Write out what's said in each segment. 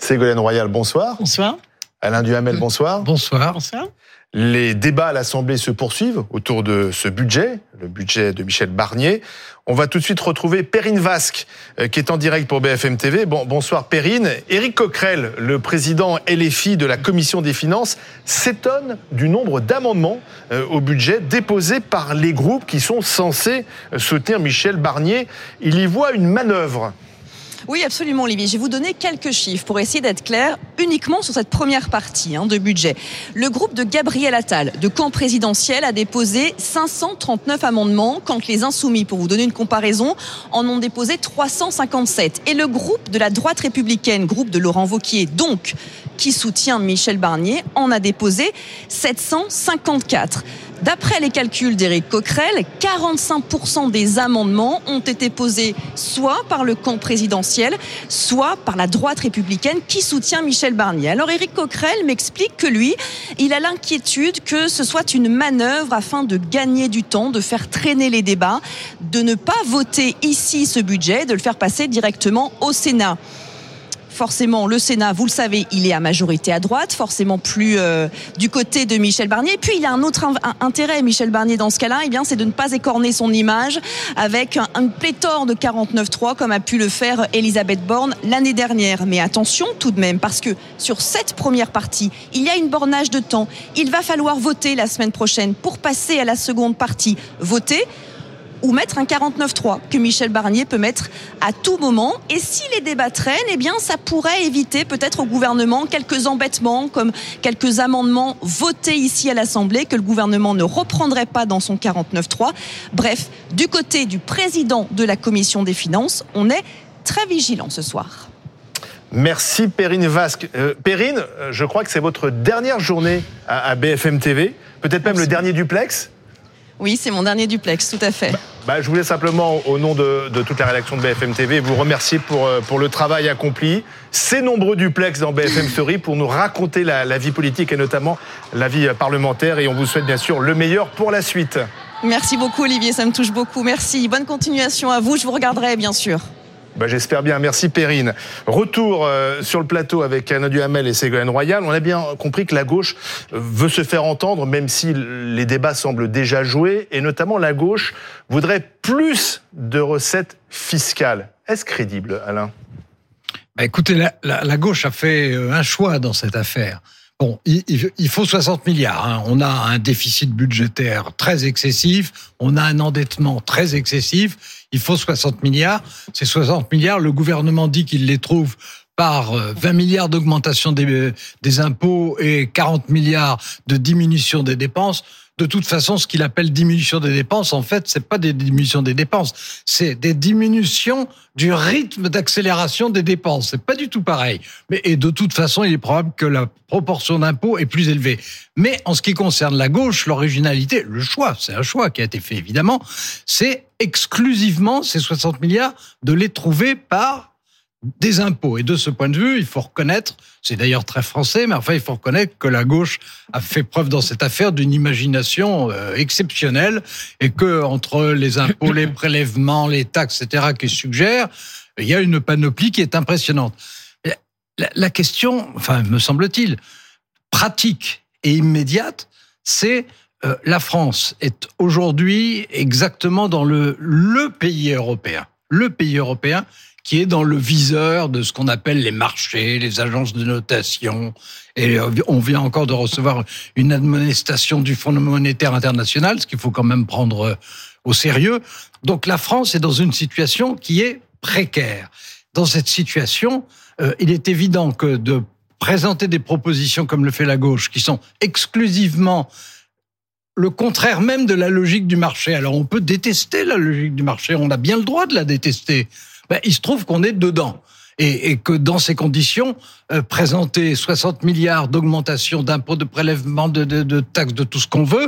Ségolène Royal, bonsoir. Bonsoir. Alain Duhamel, bonsoir. Bonsoir. Bonsoir. Les débats à l'Assemblée se poursuivent autour de ce budget, le budget de Michel Barnier. On va tout de suite retrouver Perrine Vasque, qui est en direct pour BFM TV. Bonsoir Perrine. Éric Coquerel, le président LFI de la Commission des Finances, s'étonne du nombre d'amendements au budget déposés par les groupes qui sont censés soutenir Michel Barnier. Il y voit une manœuvre. Oui, absolument, Olivier. Je vais vous donner quelques chiffres pour essayer d'être clair uniquement sur cette première partie de budget. Le groupe de Gabriel Attal, de camp présidentiel, a déposé 539 amendements, quand les Insoumis, pour vous donner une comparaison, en ont déposé 357. Et le groupe de la droite républicaine, groupe de Laurent Wauquiez, donc, qui soutient Michel Barnier, en a déposé 754. D'après les calculs d'Éric Coquerel, 45% des amendements ont été posés soit par le camp présidentiel, soit par la droite républicaine qui soutient Michel Barnier. Alors Éric Coquerel m'explique que lui, il a l'inquiétude que ce soit une manœuvre afin de gagner du temps, de faire traîner les débats, de ne pas voter ici ce budget, de le faire passer directement au Sénat. Forcément, le Sénat, vous le savez, il est à majorité à droite, forcément plus du côté de Michel Barnier. Et puis, il a un autre intérêt, Michel Barnier, dans ce cas-là, c'est de ne pas écorner son image avec un pléthore de 49.3, comme a pu le faire Elisabeth Borne l'année dernière. Mais attention tout de même, parce que sur cette première partie, il y a une bornage de temps. Il va falloir voter la semaine prochaine pour passer à la seconde partie. Voter ou mettre un 49.3 que Michel Barnier peut mettre à tout moment. Et si les débats traînent, ça pourrait éviter peut-être au gouvernement quelques embêtements, comme quelques amendements votés ici à l'Assemblée que le gouvernement ne reprendrait pas dans son 49.3. Bref, du côté du président de la Commission des Finances, on est très vigilant ce soir. Merci Perrine Vasque. Perrine, je crois que c'est votre dernière journée à BFM TV, peut-être même le dernier duplex. Oui, c'est mon dernier duplex, tout à fait. Je voulais simplement, au nom de toute la rédaction de BFM TV, vous remercier pour le travail accompli. Ces nombreux duplex dans BFM Story pour nous raconter la vie politique et notamment la vie parlementaire. Et on vous souhaite bien sûr le meilleur pour la suite. Merci beaucoup Olivier, ça me touche beaucoup. Merci, bonne continuation à vous, je vous regarderai bien sûr. J'espère bien, merci Perrine. Retour sur le plateau avec Alain Duhamel et Ségolène Royal. On a bien compris que la gauche veut se faire entendre, même si les débats semblent déjà joués, et notamment la gauche voudrait plus de recettes fiscales. Est-ce crédible, Alain ? Écoutez, la gauche a fait un choix dans cette affaire. Bon, il faut 60 milliards. On a un déficit budgétaire très excessif, on a un endettement très excessif. Il faut 60 milliards. Ces 60 milliards, le gouvernement dit qu'il les trouve par 20 milliards d'augmentation des impôts et 40 milliards de diminution des dépenses. De toute façon, ce qu'il appelle diminution des dépenses, en fait, c'est pas des diminutions des dépenses, c'est des diminutions du rythme d'accélération des dépenses. C'est pas du tout pareil. Et de toute façon, il est probable que la proportion d'impôts est plus élevée. Mais en ce qui concerne la gauche, l'originalité, le choix, c'est un choix qui a été fait évidemment, c'est exclusivement ces 60 milliards de les trouver par des impôts. Et de ce point de vue, il faut reconnaître, c'est d'ailleurs très français, mais enfin, il faut reconnaître que la gauche a fait preuve dans cette affaire d'une imagination exceptionnelle et que entre les impôts, les prélèvements, les taxes, etc., qu'ils suggèrent, il y a une panoplie qui est impressionnante. La question, me semble-t-il, pratique et immédiate, c'est la France est aujourd'hui exactement dans le pays européen. Le pays européen qui est dans le viseur de ce qu'on appelle les marchés, les agences de notation. Et on vient encore de recevoir une admonestation du Fonds monétaire international, ce qu'il faut quand même prendre au sérieux. Donc la France est dans une situation qui est précaire. Dans cette situation, il est évident que de présenter des propositions comme le fait la gauche, qui sont exclusivement le contraire même de la logique du marché. Alors on peut détester la logique du marché, on a bien le droit de la détester. Il se trouve qu'on est dedans. Et que dans ces conditions, présenter 60 milliards d'augmentation d'impôts, de prélèvements, de taxes, de tout ce qu'on veut,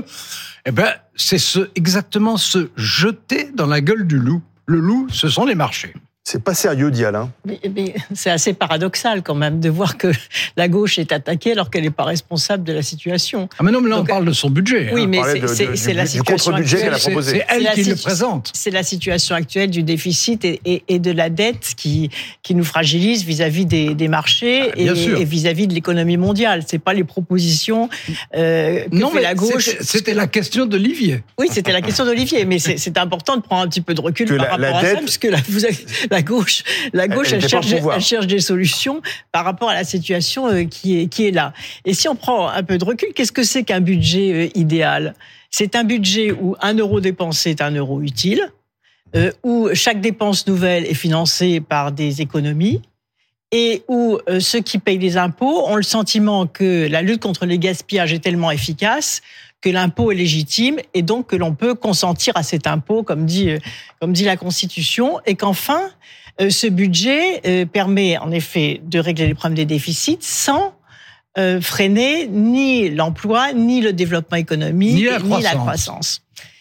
c'est exactement se jeter dans la gueule du loup. Le loup, ce sont les marchés. C'est pas sérieux, Dial. Hein. Mais c'est assez paradoxal quand même de voir que la gauche est attaquée alors qu'elle n'est pas responsable de la situation. Ah mais non, mais là on parle de son budget. Oui, mais c'est la situation contre-budget qu'elle a actuelle. proposé. C'est elle qui le présente. C'est la situation actuelle du déficit et de la dette qui nous fragilise vis-à-vis des marchés et vis-à-vis de l'économie mondiale. C'est pas les propositions que fait la gauche. C'était la question d'Olivier. Oui, c'était la question d'Olivier, mais c'est important de prendre un petit peu de recul par rapport à ça, puisque la gauche, elle cherche des solutions par rapport à la situation qui est là. Et si on prend un peu de recul, qu'est-ce que c'est qu'un budget idéal ? C'est un budget où 1 euro dépensé est 1 euro utile, où chaque dépense nouvelle est financée par des économies, et où ceux qui payent les impôts ont le sentiment que la lutte contre les gaspillages est tellement efficace que l'impôt est légitime et donc que l'on peut consentir à cet impôt, comme dit la Constitution, et qu'enfin, ce budget permet en effet de régler les problèmes des déficits sans freiner ni l'emploi, ni le développement économique, ni la croissance.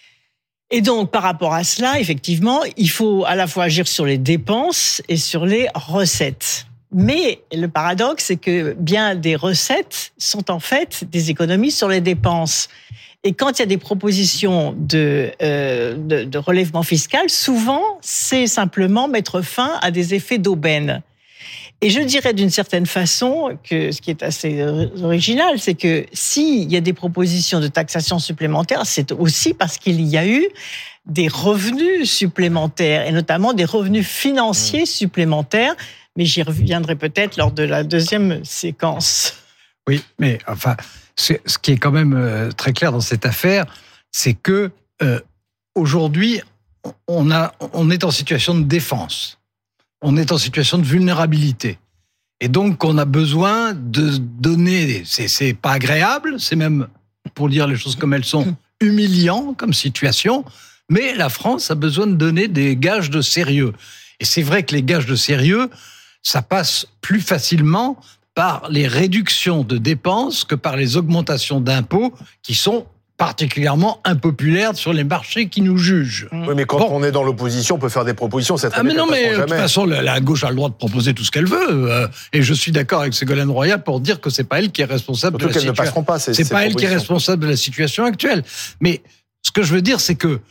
Et donc, par rapport à cela, effectivement, il faut à la fois agir sur les dépenses et sur les recettes. Mais le paradoxe, c'est que bien des recettes sont en fait des économies sur les dépenses. Et quand il y a des propositions de relèvement fiscal, souvent, c'est simplement mettre fin à des effets d'aubaine. Et je dirais d'une certaine façon que ce qui est assez original, c'est que s'il y a des propositions de taxation supplémentaire, c'est aussi parce qu'il y a eu des revenus supplémentaires, et notamment des revenus financiers supplémentaires. Mais j'y reviendrai peut-être lors de la deuxième séquence. Oui, mais enfin, ce qui est quand même très clair dans cette affaire, c'est que aujourd'hui, on est en situation de défense. On est en situation de vulnérabilité. Et donc, on a besoin de donner... C'est pas agréable, c'est même, pour dire les choses comme elles sont, humiliant comme situation, mais la France a besoin de donner des gages de sérieux. Et c'est vrai que les gages de sérieux, ça passe plus facilement par les réductions de dépenses que par les augmentations d'impôts qui sont particulièrement impopulaire sur les marchés qui nous jugent. Oui, mais quand on est dans l'opposition, on peut faire des propositions. Mais de toute façon, la gauche a le droit de proposer tout ce qu'elle veut. Et je suis d'accord avec Ségolène Royal pour dire que c'est pas elle qui est responsable de la situation. Ne passeront pas ces c'est pas elle qui est responsable de la situation actuelle. Mais ce que je veux dire, c'est que,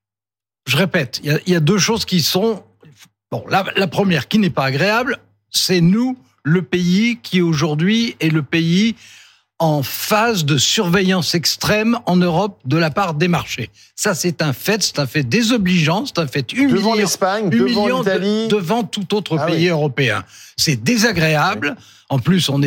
je répète, il y a deux choses qui sont... Bon, la première, qui n'est pas agréable, c'est nous, le pays qui aujourd'hui est le pays en phase de surveillance extrême en Europe de la part des marchés. Ça, c'est un fait désobligeant, c'est un fait humiliant. Devant l'Espagne, devant l'Italie. Devant tout autre pays européen. C'est désagréable. Oui. En plus, on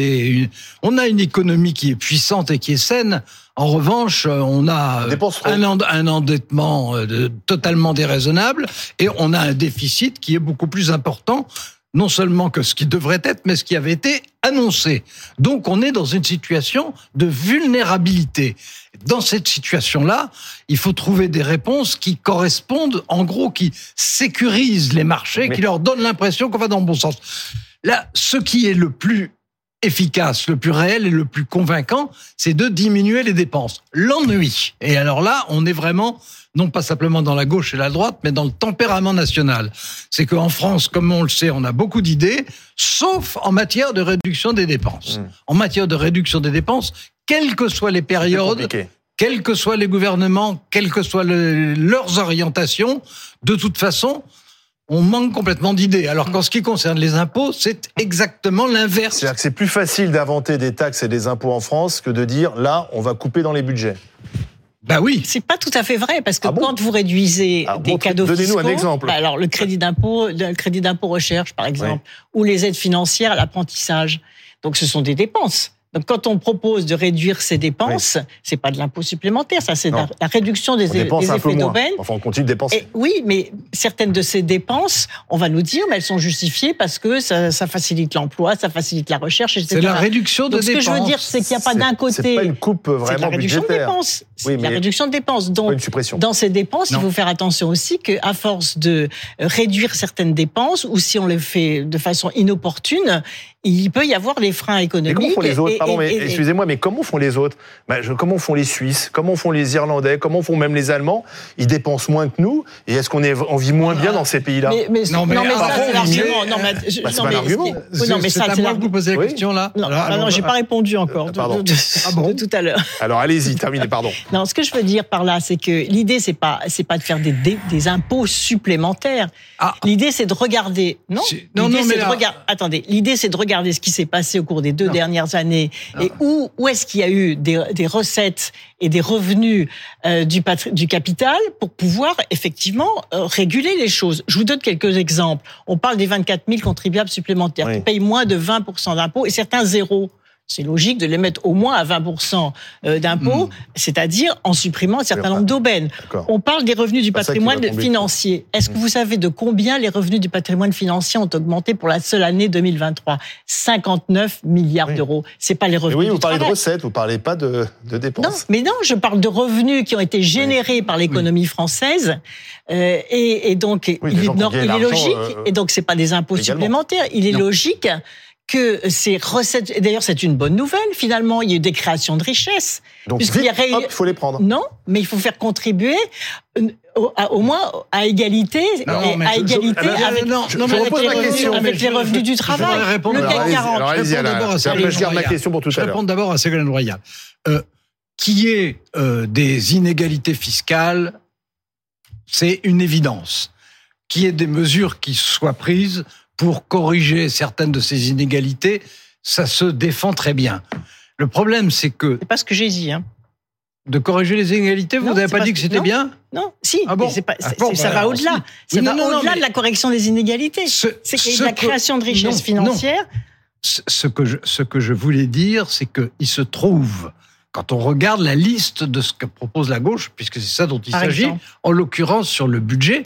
a une économie qui est puissante et qui est saine. En revanche, on a un endettement totalement déraisonnable et on a un déficit qui est beaucoup plus important, non seulement que ce qui devrait être, mais ce qui avait été annoncé. Donc, on est dans une situation de vulnérabilité. Dans cette situation-là, il faut trouver des réponses qui correspondent, en gros, qui sécurisent les marchés, qui leur donnent l'impression qu'on va dans le bon sens. Là, ce qui est le plus efficace, le plus réel et le plus convaincant, c'est de diminuer les dépenses. L'ennui. Et alors là, on est vraiment... non pas simplement dans la gauche et la droite, mais dans le tempérament national. C'est qu'en France, comme on le sait, on a beaucoup d'idées, sauf en matière de réduction des dépenses. En matière de réduction des dépenses, quelles que soient les périodes, quels que soient les gouvernements, quelles que soient leurs orientations, de toute façon, on manque complètement d'idées. Alors qu'en ce qui concerne les impôts, c'est exactement l'inverse. C'est-à-dire que c'est plus facile d'inventer des taxes et des impôts en France que de dire, là, on va couper dans les budgets. Ben oui. C'est pas tout à fait vrai, parce que quand vous réduisez des cadeaux fiscaux... Donnez-nous un exemple. Alors, le crédit d'impôt recherche, par exemple, ou les aides financières à l'apprentissage. Donc, ce sont des dépenses. Donc, quand on propose de réduire ces dépenses, c'est pas de l'impôt supplémentaire, ça, c'est la réduction des effets d'aubaine. Enfin, on continue de dépenser. Oui, mais certaines de ces dépenses, on va nous dire, mais elles sont justifiées parce que ça facilite l'emploi, ça facilite la recherche, etc. C'est la réduction de dépenses. Ce que je veux dire, c'est qu'il n'y a pas d'un côté... C'est pas une coupe vraiment budgétaire. C'est la réduction de dépenses. C'est la réduction de dépenses. Donc, dans ces dépenses, il faut faire attention aussi qu'à force de réduire certaines dépenses, ou si on les fait de façon inopportune, il peut y avoir des freins économiques. Et comment font les autres ? pardon, mais excusez-moi, mais comment font les autres? Comment font les Suisses? Comment font les Irlandais? Comment font même les Allemands? Ils dépensent moins que nous. Et est-ce qu'on vit moins bien dans ces pays-là? Non, mais ça, c'est l'argument. C'est pas l'argument. C'est à moi que vous posez la question, là. Non, j'ai pas répondu encore de tout à l'heure. Alors, allez-y, terminez, pardon. Non, ce que je veux dire par là, c'est que l'idée, c'est pas de faire des impôts supplémentaires. L'idée, c'est de regarder. Attendez. L'idée, c'est de regarder ce qui s'est passé au cours des 2 dernières années et où est-ce qu'il y a eu des recettes et des revenus du capital pour pouvoir effectivement réguler les choses. Je vous donne quelques exemples. On parle des 24 000 contribuables supplémentaires qui payent moins de 20% d'impôts et certains zéro. C'est logique de les mettre au moins à 20% d'impôts, c'est-à-dire en supprimant un certain nombre d'aubaines. On parle des revenus du patrimoine financier. Est-ce que vous savez de combien les revenus du patrimoine financier ont augmenté pour la seule année 2023 ? 59 milliards d'euros. C'est pas les revenus du vous parlez de recettes, vous parlez pas de dépenses. Non, je parle de revenus qui ont été générés par l'économie française. Et donc, il est logique, et donc c'est pas des impôts supplémentaires, il est logique que ces recettes, et d'ailleurs c'est une bonne nouvelle finalement, il y a eu des créations de richesses. Donc il faut les prendre. Non, mais il faut faire contribuer au moins à égalité, avec les revenus du travail. Le CAC 40. Je garde ma question pour tout à l'heure. Je réponds d'abord à Ségolène Royal. Qu'il y ait des inégalités fiscales, c'est une évidence. Qu'il y ait des mesures qui soient prises pour corriger certaines de ces inégalités, ça se défend très bien. Le problème, c'est que... C'est pas ce que j'ai dit, De corriger les inégalités, vous n'avez pas dit que c'était bien ? Non, si, mais ça va au-delà. Ça va au-delà de la correction des inégalités. C'est qu'il y a la création de richesses financières. Ce que je voulais dire, c'est qu'il se trouve, quand on regarde la liste de ce que propose la gauche, puisque c'est ça dont il s'agit, en l'occurrence sur le budget,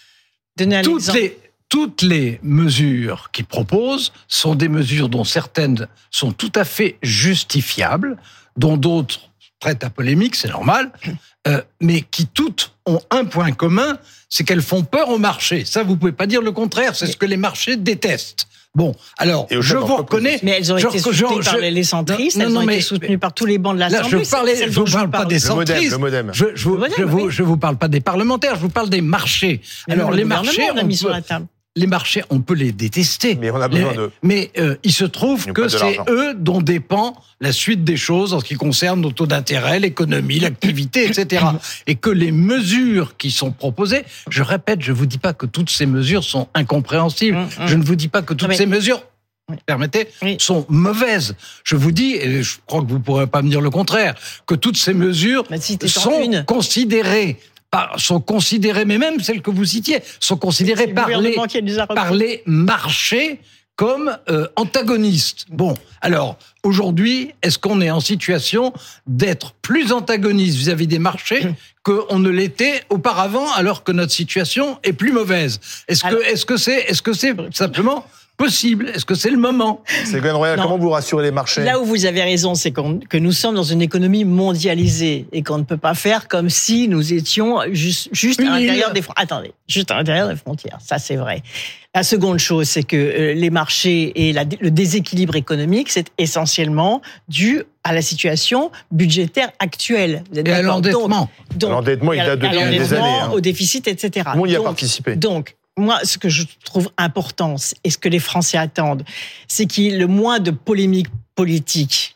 toutes les mesures qu'ils proposent sont des mesures dont certaines sont tout à fait justifiables, dont d'autres prêtent à polémique, c'est normal, mais qui toutes ont un point commun, c'est qu'elles font peur au marché. Ça, vous pouvez pas dire le contraire, c'est ce que les marchés détestent. Bon, alors, je vous reconnais... Mais elles ont été soutenues par les centristes, elles ont été soutenues par tous les bancs de l'Assemblée. Je vous parle pas des centristes. Le modem. Je vous parle pas des parlementaires, je vous parle des marchés. Alors, les marchés... on a mis sur la table. Les marchés, on peut les détester. Mais on a besoin d'eux. Mais il se trouve que c'est eux dont dépend la suite des choses en ce qui concerne nos taux d'intérêt, l'économie, l'activité, etc. Et que les mesures qui sont proposées, je répète, je vous dis pas que toutes ces mesures sont incompréhensibles. Je ne vous dis pas que toutes ces mesures, permettez, sont mauvaises. Je vous dis, et je crois que vous pourrez pas me dire le contraire, que toutes ces mesures sont considérées, mais même celles que vous citiez, sont considérées par les marchés comme antagonistes. Bon, alors, aujourd'hui, est-ce qu'on est en situation d'être plus antagoniste vis-à-vis des marchés qu'on ne l'était auparavant, alors que notre situation est plus mauvaise ? Est-ce que c'est simplement possible ? Est-ce que c'est le moment ? Ségolène Royal, comment vous rassurez les marchés ? Là où vous avez raison, c'est que nous sommes dans une économie mondialisée et qu'on ne peut pas faire comme si nous étions juste à l'intérieur des frontières. Attendez, juste à l'intérieur des frontières, ça c'est vrai. La seconde chose, c'est que les marchés et le déséquilibre économique, c'est essentiellement dû à la situation budgétaire actuelle. Et à l'endettement. L'endettement, il date depuis des années. Au déficit, etc. Tout le monde y a participé. Donc, moi, ce que je trouve important, et ce que les Français attendent, c'est qu'il y ait le moins de polémiques politiques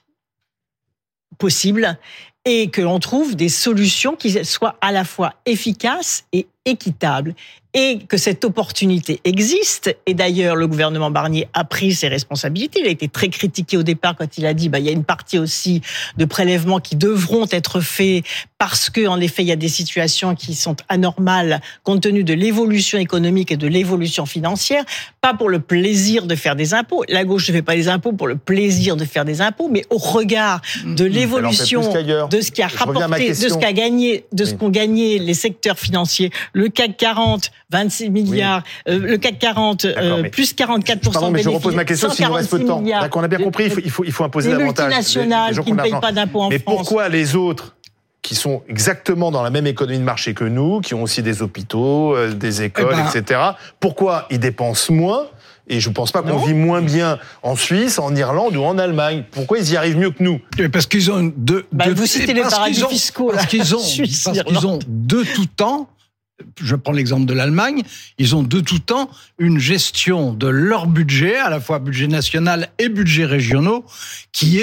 possible et que l'on trouve des solutions qui soient à la fois efficaces et équitables. Et que cette opportunité existe. Et d'ailleurs, le gouvernement Barnier a pris ses responsabilités. Il a été très critiqué au départ quand il a dit il y a une partie aussi de prélèvements qui devront être faits parce que, en effet, il y a des situations qui sont anormales compte tenu de l'évolution économique et de l'évolution financière. Pas pour le plaisir de faire des impôts. La gauche ne fait pas des impôts pour le plaisir de faire des impôts, mais au regard de l'évolution, de ce qui a rapporté, de ce qu'a gagné, de ce qu'ont gagné les secteurs financiers. Le CAC 40, 26 milliards, le CAC 40, plus 44%. Pardon, mais je repose ma question s'il nous reste peu de temps. D'accord, on a bien compris, il faut imposer davantage. Les multinationales qui ne payent pas d'impôts en France. Mais pourquoi les autres, qui sont exactement dans la même économie de marché que nous, qui ont aussi des hôpitaux, des écoles, etc., pourquoi ils dépensent moins Et je ne pense pas qu'on vit moins bien en Suisse, en Irlande ou en Allemagne. Pourquoi ils y arrivent mieux que nous? Parce qu'ils ont vous citez les paradis fiscaux. Parce qu'ils ont de tout temps, je prends l'exemple de l'Allemagne, ils ont de tout temps une gestion de leur budget, à la fois budget national et budget régionaux, qui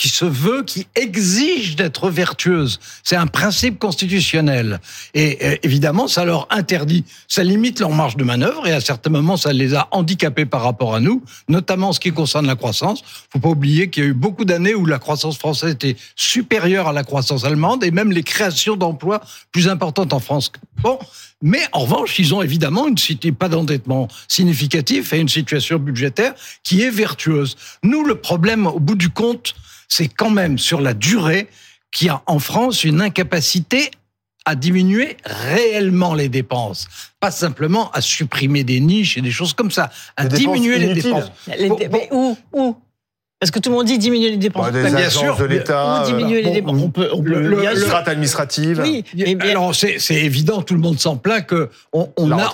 exige d'être vertueuse. C'est un principe constitutionnel. Et évidemment, ça leur interdit, ça limite leur marge de manœuvre, et à certains moments, ça les a handicapés par rapport à nous, notamment en ce qui concerne la croissance. Faut pas oublier qu'il y a eu beaucoup d'années où la croissance française était supérieure à la croissance allemande, et même les créations d'emplois plus importantes en France. Bon. Mais en revanche, ils ont évidemment pas d'endettement significatif et une situation budgétaire qui est vertueuse. Nous, le problème, au bout du compte, c'est quand même sur la durée qu'il y a en France une incapacité à diminuer réellement les dépenses. Pas simplement à supprimer des niches et des choses comme ça. À diminuer les dépenses. Mais où Parce que tout le monde dit diminuer les dépenses. Des bien agences sûr, de l'État. Ou diminuer les dépenses. On peut le strate administrative. Oui, mais alors c'est évident, tout le monde s'en plaint que on a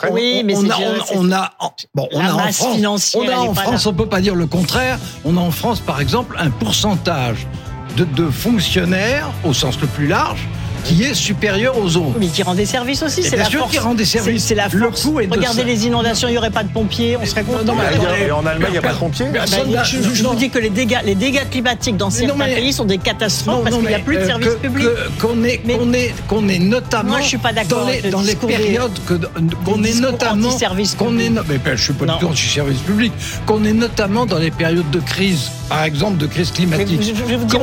en France, on peut pas dire le contraire. On a en France, par exemple, un pourcentage de fonctionnaires au sens le plus large qui est supérieur aux autres. Mais qui rend des services aussi, c'est la force. Qui rend des services. C'est la force. Regardez les inondations, il n'y aurait pas de pompiers, on serait content. Et en Allemagne, il n'y a pas de pompiers. Je vous dis que les dégâts climatiques dans certains pays sont des catastrophes parce qu'il n'y a plus de services publics. Qu'on est notamment. Moi, je suis pas d'accord dans les périodes qu'on est notamment. Mais je suis pas du tout anti-service public. Qu'on est notamment dans les périodes de crise, par exemple de crise climatique.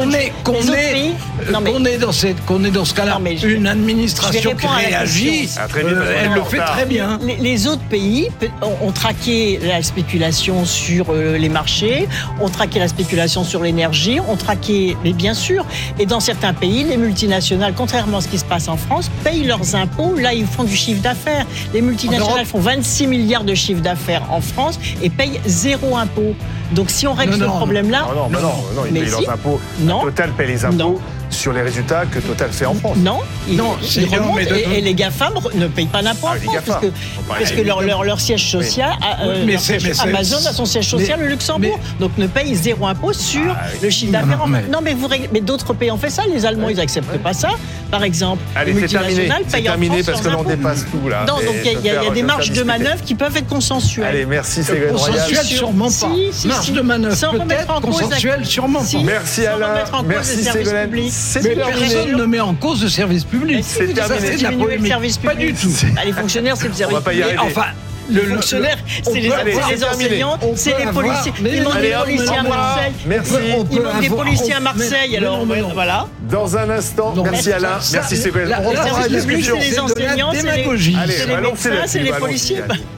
Qu'on est dans ce cas-là. Une administration qui réagit, elle le fait très bien. Les autres pays ont traqué la spéculation sur les marchés, ont traqué la spéculation sur l'énergie, ont traqué, mais bien sûr, et dans certains pays, les multinationales, contrairement à ce qui se passe en France, payent leurs impôts, là ils font du chiffre d'affaires. Les multinationales font 26 milliards de chiffre d'affaires en France et payent 0 impôt. Donc si on règle ce problème-là... Non, ils payent leurs impôts. Total paye les impôts sur les résultats que Total fait en France. Non, ils remontent et les GAFAM ne payent pas d'impôts en France parce que leur siège social, Amazon a son siège social au Luxembourg, donc ne paye 0 impôt sur le chiffre d'affaires. Non, mais d'autres pays ont fait ça, les Allemands ils n'acceptent pas ça, par exemple. Allez, c'est terminé parce que l'on dépasse tout là. Non, donc il y a des marges de manœuvre qui peuvent être consensuelles. Allez, merci Ségolène Royal. Consensuelles sûrement pas. Marge de manœuvre peut-être, consensuelles sûrement pas. Merci Alain, merci Ségolène. Mais personne ne met en cause le service public. C'est terminé. C'est de la polémique. Pas du tout. Les fonctionnaires, c'est le service public. On va pas y arriver. Enfin, les fonctionnaires, c'est les enseignants, c'est les policiers. Ils manquent des policiers à Marseille. Merci. Il manque des policiers à Marseille, alors voilà. Dans un instant, merci Alain, merci Ségolène. Le service public, c'est les enseignants, c'est les médecins, c'est les policiers.